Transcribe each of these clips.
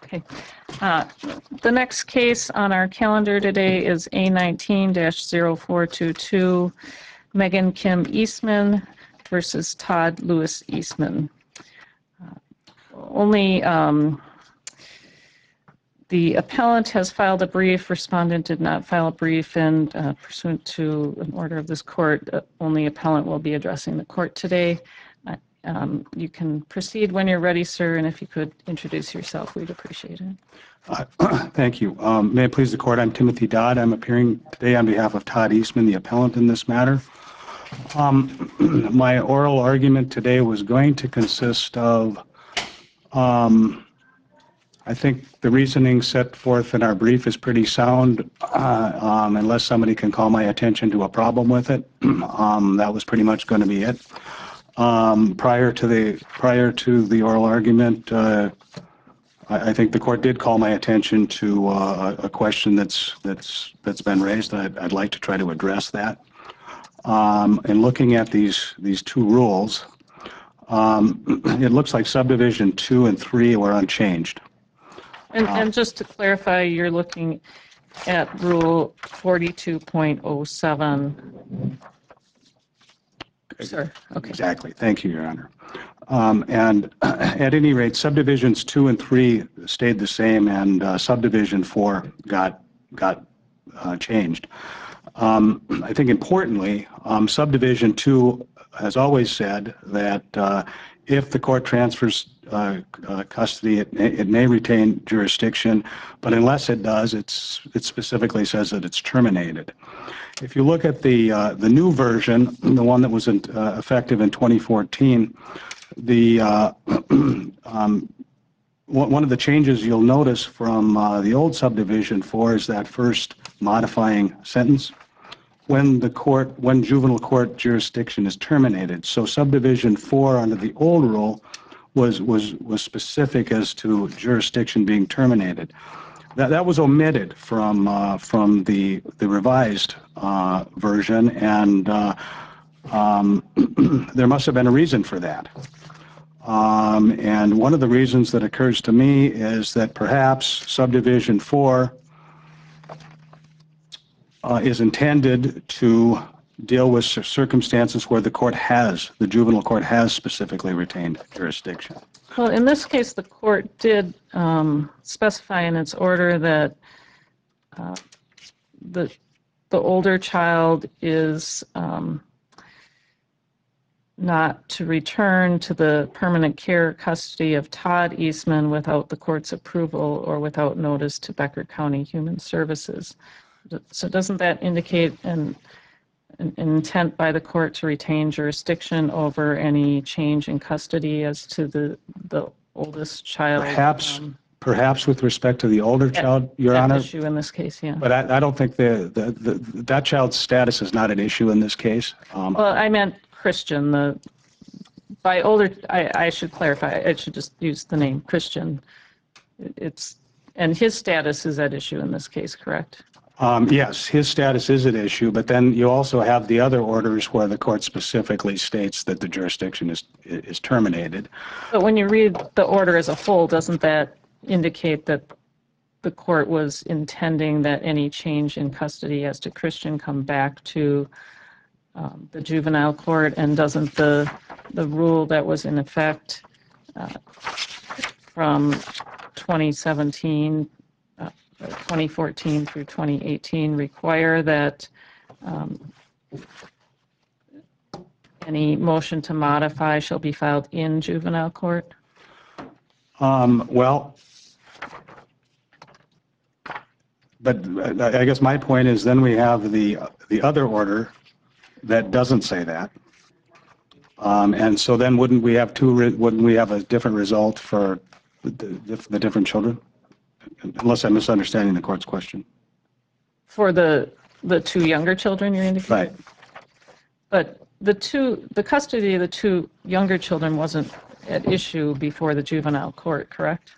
Okay. The next case on our calendar today is A19-0422, Megan Kim Eastman versus Todd Lewis Eastman. Only the appellant has filed a brief, respondent did not file a brief, and pursuant to an order of this court, only appellant will be addressing the court today. You can proceed when you're ready, sir, and if you could introduce yourself, we'd appreciate it. Thank you. May it please the court, I'm Timothy Dodd. I'm appearing today on behalf of Todd Eastman, the appellant in this matter. My oral argument today was going to consist of, I think the reasoning set forth in our brief is pretty sound, unless somebody can call my attention to a problem with it. That was pretty much going to be it. Prior to the oral argument, I think the court did call my attention to a question that's been raised. I'd like to try to address that. In looking at these two rules, it looks like subdivision 2 and 3 were unchanged. And just to clarify, you're looking at rule 42.07. Sir, okay. Exactly. Thank you, Your Honor. And at any rate, subdivisions 2 and 3 stayed the same, and subdivision 4 got changed. I think importantly, subdivision 2 has always said that if the court transfers custody, it may retain jurisdiction, but unless it does, it specifically says that it's terminated. If you look at the new version, the one that was effective in 2014, one of the changes you'll notice from the old subdivision 4 is that first modifying sentence, when juvenile court jurisdiction is terminated. So subdivision 4 under the old rule was specific as to jurisdiction being terminated. That was omitted from the revised version, and there must have been a reason for that. And one of the reasons that occurs to me is that perhaps subdivision 4 is intended to deal with circumstances where the juvenile court has specifically retained jurisdiction. Well, in this case, the court did specify in its order that the older child is not to return to the permanent care custody of Todd Eastman without the court's approval or without notice to Becker County Human Services. So doesn't that indicate an intent by the court to retain jurisdiction over any change in custody as to the oldest child? Perhaps with respect to the older child, Your Honor. Issue in this case, yeah. But I don't think that child's status is not an issue in this case. Well, I meant Christian. By older, I should clarify. I should just use the name Christian. And his status is at issue in this case, correct? Yes, his status is at issue, but then you also have the other orders where the court specifically states that the jurisdiction is terminated. But when you read the order as a whole, doesn't that indicate that the court was intending that any change in custody as to Christian come back to the juvenile court, and doesn't the rule that was in effect from 2014 through 2018 require that any motion to modify shall be filed in juvenile court? Well, but I guess my point is then we have the other order that doesn't say that, and so then wouldn't we have a different result for the different children? Unless I'm misunderstanding the court's question. For the two younger children you're indicating? Right. But the custody of the two younger children wasn't at issue before the juvenile court, correct?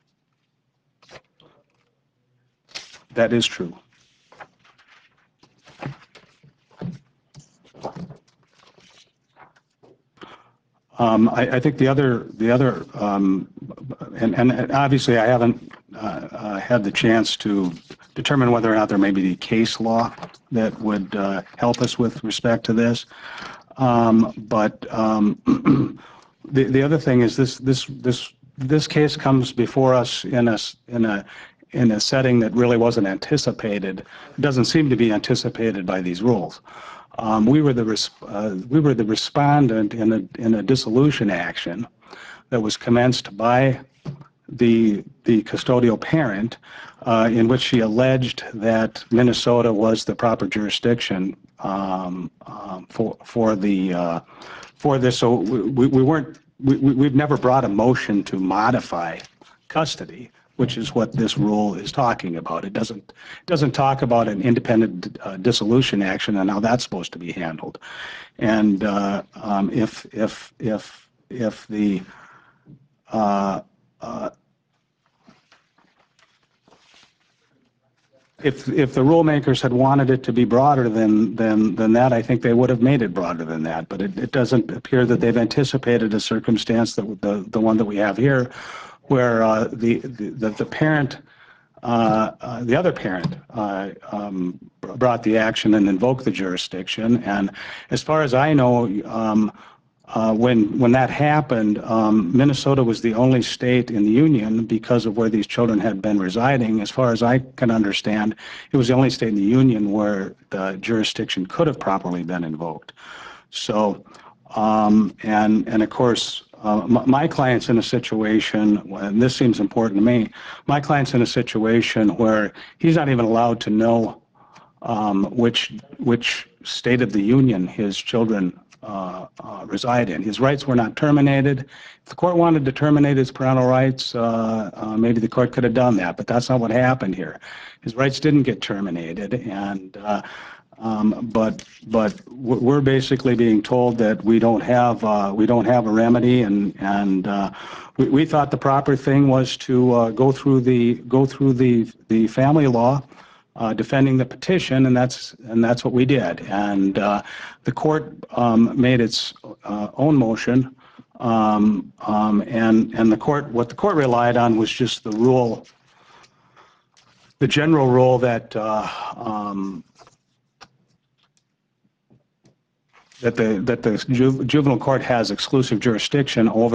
That is true. I think the other, and obviously I haven't had the chance to determine whether or not there may be case law that would help us with respect to this. The other thing is this case comes before us in a setting that really wasn't anticipated. It doesn't seem to be anticipated by these rules. We were the respondent in a dissolution action that was commenced by the custodial parent, in which she alleged that Minnesota was the proper jurisdiction for this. So we've never brought a motion to modify custody, which is what this rule is talking about. It doesn't talk about an independent dissolution action and how that's supposed to be handled. And if the if the rule makers had wanted it to be broader than that, I think they would have made it broader than that. But it doesn't appear that they've anticipated a circumstance that the one that we have here, where the parent, the other parent, brought the action and invoked the jurisdiction. And as far as I know, when that happened, Minnesota was the only state in the union because of where these children had been residing. As far as I can understand, it was the only state in the union where the jurisdiction could have properly been invoked. So, and of course, my client's in a situation, and this seems important to me, my client's in a situation where he's not even allowed to know which state of the union his children reside in. His rights were not terminated. If the court wanted to terminate his parental rights, maybe the court could have done that, but that's not what happened here. His rights didn't get terminated, and but we're basically being told that we don't have a remedy, and we thought the proper thing was to go through the family law, defending the petition, and that's what we did. And the court made its own motion, and what the court relied on was just the rule, the general rule that the juvenile court has exclusive jurisdiction over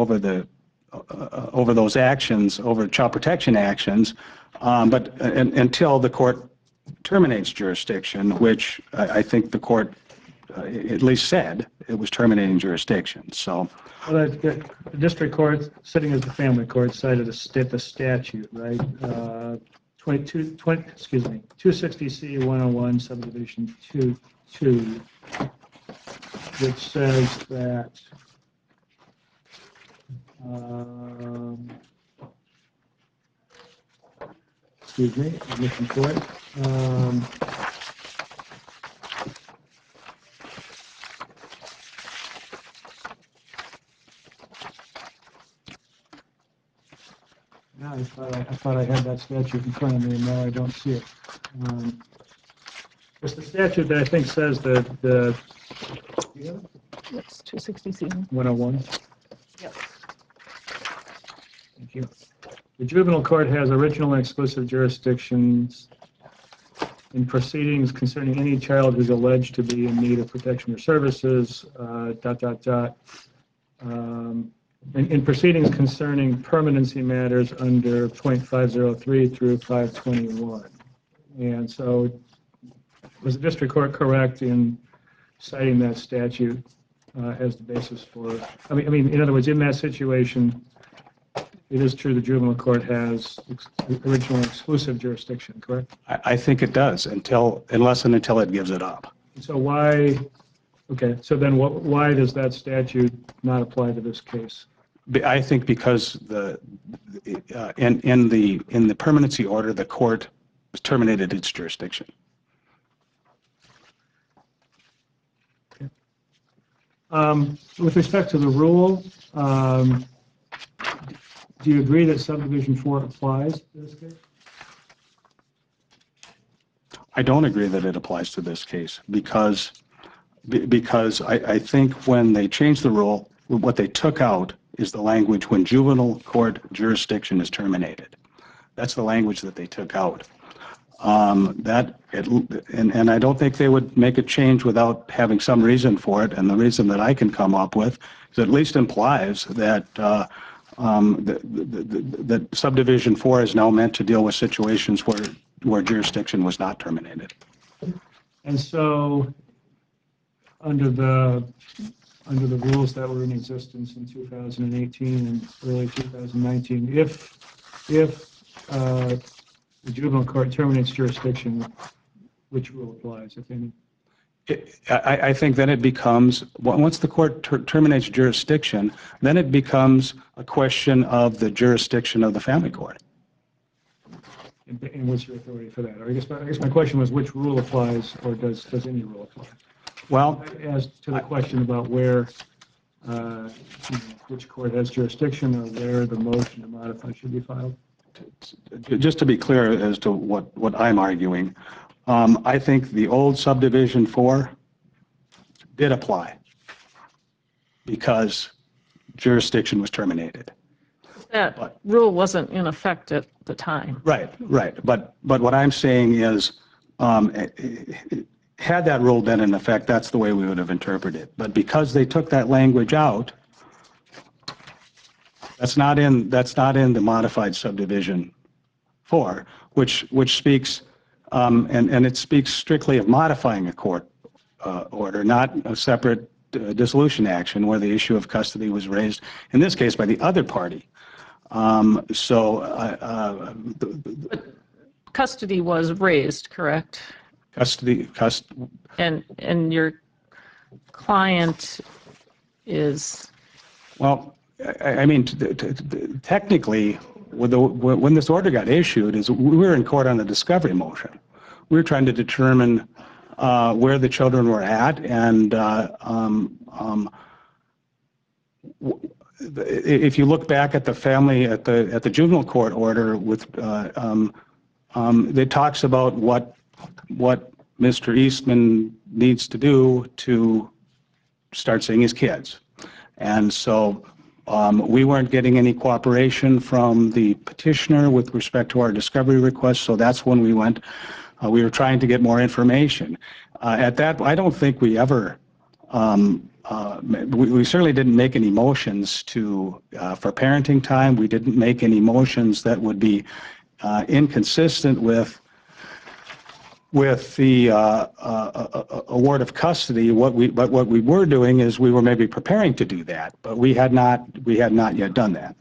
those actions, over child protection actions, but until the court terminates jurisdiction, which I think the court at least said it was terminating jurisdiction. So, well, the district court, sitting as the family court, cited the statute, right? 260C 101 subdivision 2, which says that excuse me, I'm looking for it. Now I thought I had that statute in front of me, and now I don't see it. It's the statute that I think says that the Yes, 260C. 101. Yep. Thank you. The juvenile court has original and exclusive jurisdictions in proceedings concerning any child who's alleged to be in need of protection or services, in proceedings concerning permanency matters under .503 through 521. And so was the district court correct in citing that statute as the basis for, I mean, in other words, in that situation, it is true the juvenile court has original and exclusive jurisdiction, correct? I think it does, unless and until it gives it up. So why, okay, so then why does that statute not apply to this case? I think because in the permanency order, the court terminated its jurisdiction. With respect to the rule, do you agree that subdivision 4 applies to this case? I don't agree that it applies to this case because I think when they changed the rule, what they took out is the language when juvenile court jurisdiction is terminated. That's the language that they took out. And I don't think they would make a change without having some reason for it. And the reason that I can come up with is at least implies that that subdivision 4 is now meant to deal with situations where jurisdiction was not terminated. And so, under the rules that were in existence in 2018 and early 2019, if the juvenile court terminates jurisdiction, which rule applies, if any? I think then it becomes, once the court terminates jurisdiction, then it becomes a question of the jurisdiction of the family court. And what's your authority for that? Or I guess my question was, which rule applies, or does any rule apply? Well, as to the question about where, which court has jurisdiction, or where the motion to modify should be filed? just to be clear as to what I'm arguing, I think the old subdivision 4 did apply because jurisdiction was terminated. That rule wasn't in effect at the time. Right. But what I'm saying is, had that rule been in effect, that's the way we would have interpreted it. But because they took that language out, that's not in the modified subdivision 4, which speaks and it speaks strictly of modifying a court order, not a separate dissolution action where the issue of custody was raised, in this case by the other party. But custody was raised, correct? Custody. And your client is... Well, I mean, technically, when this order got issued, we were in court on a discovery motion. We were trying to determine where the children were at, and if you look back at the family at the juvenile court order, it talks about what Mr. Eastman needs to do to start seeing his kids, and so we weren't getting any cooperation from the petitioner with respect to our discovery request. So that's when we went. We were trying to get more information. At that, I don't think we ever. We certainly didn't make any motions for parenting time. We didn't make any motions that would be inconsistent with the award of custody. What we were doing is we were maybe preparing to do that, but we had not yet done that.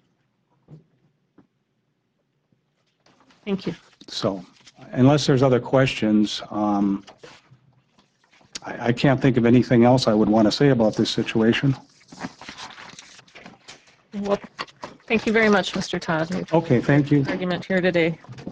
Thank you. So, unless there's other questions, I can't think of anything else I would want to say about this situation. Well, thank you very much, Mr. Todd. Okay, thank you. Argument here today.